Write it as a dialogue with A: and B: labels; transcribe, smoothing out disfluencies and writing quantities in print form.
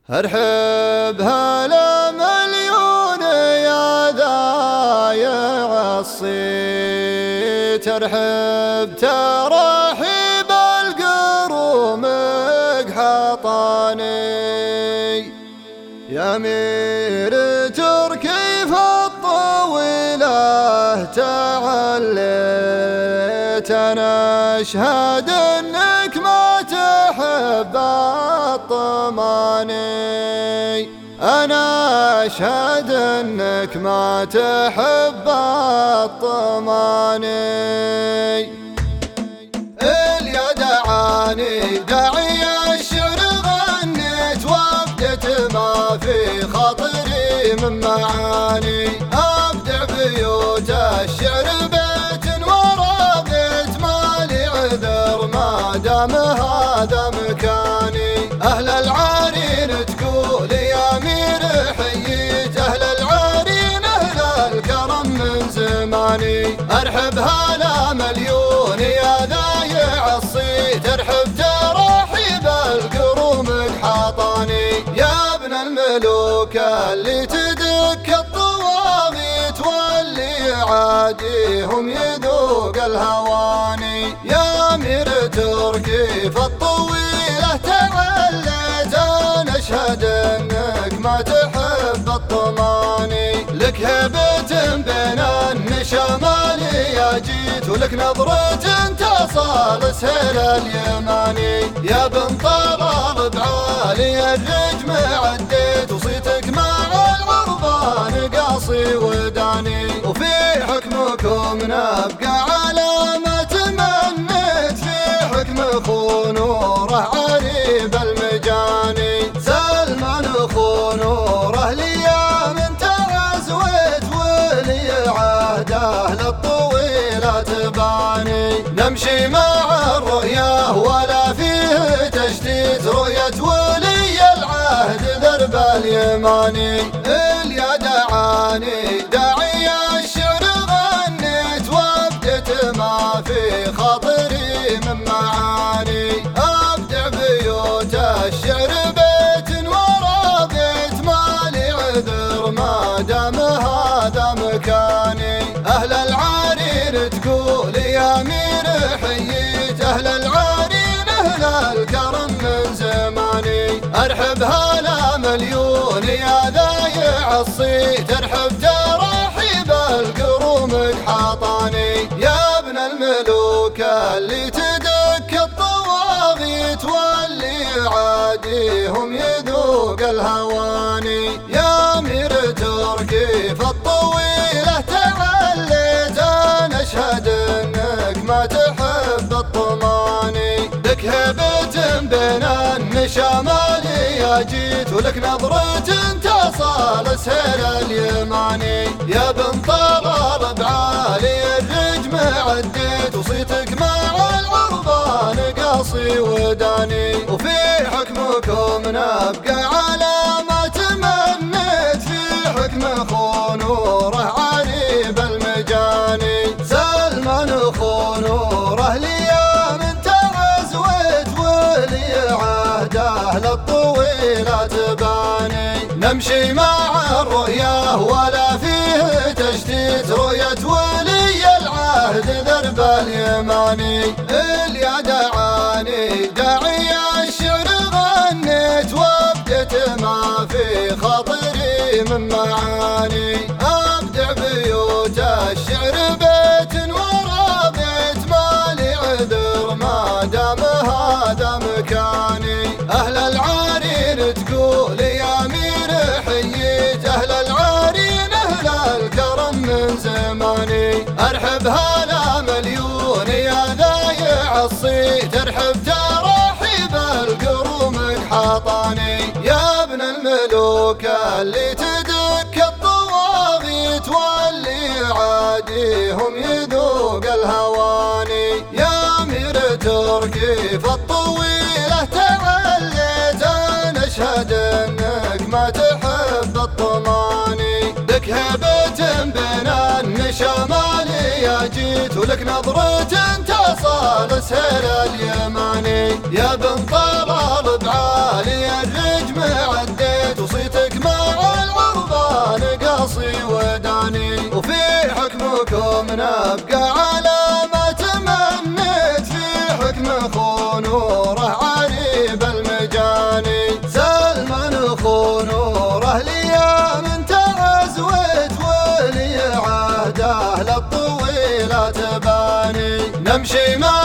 A: ارحب هلا مليون يا ذايع الصيت، ارحب ترحيب القرومق حطاني يا امير تركي فالطويله تعليت. انا اشهد انك ما تحب الطماني، انا اشهد انك ما تحب الطماني. اليا دعاني داعي الشعر غنيت وابدت ما في خاطري من معاني، ابدع بيوت الشعر بيت ورا بيت مالي عذر ما دام هذا مكاني. اهل العارين تقول يا امير حييت، اهل العارين اهل الكرم من زماني. ارحب هلا مليون يا ذايع الصيت، ارحب ترحيب القرومق حاطاني يا ابن الملوك اللي تدك الطواغيت واللي عاديهم يذوق الهواني. يا امير تركي فالطويله تعليت، انا اشهد انك ما تحب الطماني. لك هبة بين النشامالي يا جيت، ولك نظرة تصال سهل اليماني. يا بن طلال بعالي الرجم عديت، وصيتك مع العربان قاصي وداني. وفي حكمكم نبقى على ما تمنيت، في حكم اخو نوره عريب المجاني. سلمان اخو نوره ليام تعزوت، ولي عهده للطويله تباني. نمشي مع الرؤيا ولا فيه تشتيت، رؤية ولي العهد درب اليماني. اليا دعاني داعي الشعر غنيت وابدت ما في خاطري من معاني. ابدع بيوت الشعر بيت ورا بيت مالي عذر ما دام هذا مكاني. اهل العارين تقول يا امير حييت، اهل العارين اهل الكرم من زماني. ارحب هلا مليون يا ذايع الصيت، ارحب ترحيب القرومق حاطاني يا ابن الملوك اللي تدك الطواغيت واللي عاديهم يذوق الهواني. يا امير تركي فالطويله تعليت، انا اشهد انك ما تحب الطماني. لك هبة بين النشامالي يا جيت، ولك نظرة تصال سهل اليماني. يا بن طلال بعالي الرجم عديت، وصيتك مع العربان قاصي وداني. وفي حكمكم نبقى على ما تمنيت، في حكم اخو نوره عريب المجاني. سلمان اخو نوره ليام تعزوت، ولي عهده للطويله تباني. نمشي مع الرؤيا ولا فيه تشتيت، رؤية ولي العهد درب اليماني. اليا دعاني داعي الشعر غنيت وابدت ما في خاطري من معاني. ابدع بيوت الشعر بيت ورا بيت مالي عذر ما دام هذا مكاني. اهل العارين تقول يا امير حييت، اهل العارين اهل الكرم من زماني. ارحب هلا مليون يا ذايع الصيت، ارحب ترحيب القرومق حاطاني يا ابن الملوك اللي تدك الطواغيت واللي عاديهم يذوق الهواني. يا امير تركي فالطويله تعليت، انا اشهد انك ما تحب الطماني. لك هبة بين النشامالي يا جيت، ولك نظرة تصال سهل اليماني. يا بن طلال بعالي الرجم عديت، تبقى على ما تمنيت في حكم خنوره عريب المجاني. سلمان خنوره لي من تعزوت ولي عهده للطويلة تباني. نمشي